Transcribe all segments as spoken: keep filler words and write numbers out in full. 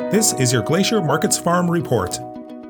This is your Glacier Markets Farm Report.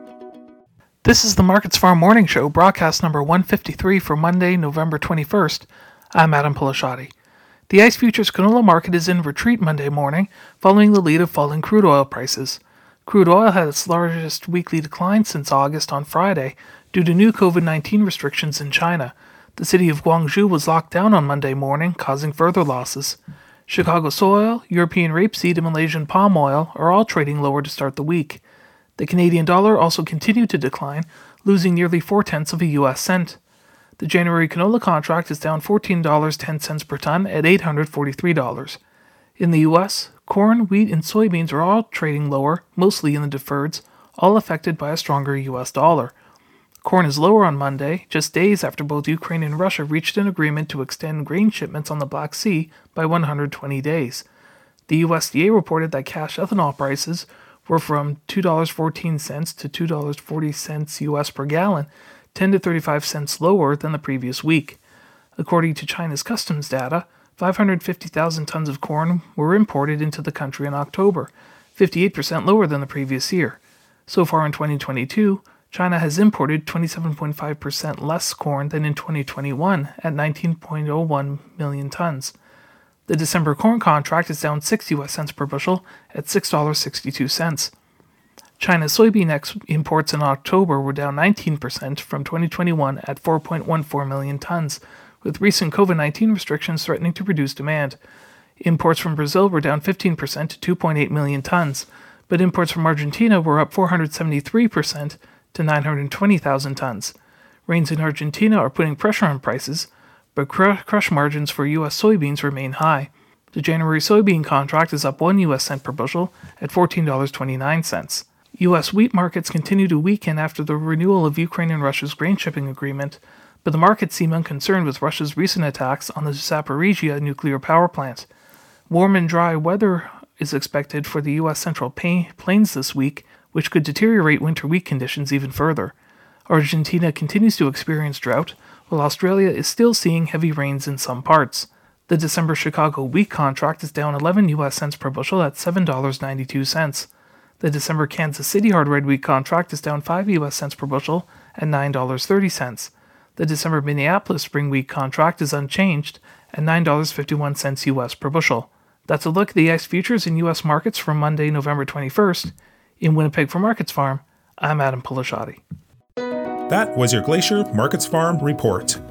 This is the Markets Farm Morning Show, broadcast number one fifty-three for Monday, November twenty-first. I'm Adam Pilasciatti. The ICE Futures canola market is in retreat Monday morning, following the lead of falling crude oil prices. Crude oil had its largest weekly decline since August on Friday due to new covid nineteen restrictions in China. The city of Guangzhou was locked down on Monday morning, causing further losses. Chicago soy oil, European rapeseed, and Malaysian palm oil are all trading lower to start the week. The Canadian dollar also continued to decline, losing nearly four-tenths of a U S cent. The January canola contract is down fourteen dollars and ten cents per ton at eight hundred forty-three dollars. In the U S, corn, wheat, and soybeans are all trading lower, mostly in the deferreds, all affected by a stronger U S dollar. Corn is lower on Monday, just days after both Ukraine and Russia reached an agreement to extend grain shipments on the Black Sea by one hundred twenty days. The U S D A reported that cash ethanol prices were from two dollars and fourteen cents to two dollars and forty cents U S per gallon, ten to thirty-five cents lower than the previous week. According to China's customs data, five hundred fifty thousand tons of corn were imported into the country in October, fifty-eight percent lower than the previous year. So far in twenty twenty-two, China has imported twenty-seven point five percent less corn than in twenty twenty-one at nineteen point zero one million tons. The December corn contract is down six U S cents per bushel at six dollars and sixty-two cents. China's soybean ex- imports in October were down nineteen percent from twenty twenty-one at four point one four million tons, with recent covid nineteen restrictions threatening to reduce demand. Imports from Brazil were down fifteen percent to two point eight million tons, but imports from Argentina were up four hundred seventy-three percent to nine hundred twenty thousand tons. Rains in Argentina are putting pressure on prices, but cr- crush margins for U S soybeans remain high. The January soybean contract is up one U S cent per bushel at fourteen dollars and twenty-nine cents. U S wheat markets continue to weaken after the renewal of Ukraine and Russia's grain shipping agreement, but the markets seem unconcerned with Russia's recent attacks on the Zaporizhzhia nuclear power plant. Warm and dry weather is expected for the U S Central Plains this week, which could deteriorate winter wheat conditions even further. Argentina continues to experience drought, while Australia is still seeing heavy rains in some parts. The December Chicago wheat contract is down eleven U S cents per bushel at seven dollars and ninety-two cents. The December Kansas City hard red wheat contract is down five U S cents per bushel at nine dollars and thirty cents. The December Minneapolis spring wheat contract is unchanged at nine dollars and fifty-one cents U S per bushel. That's a look at the ICE futures in U S markets from Monday, November twenty-first. In Winnipeg for Markets Farm, I'm Adam Pilasciatti. That was your Glacier Markets Farm Report.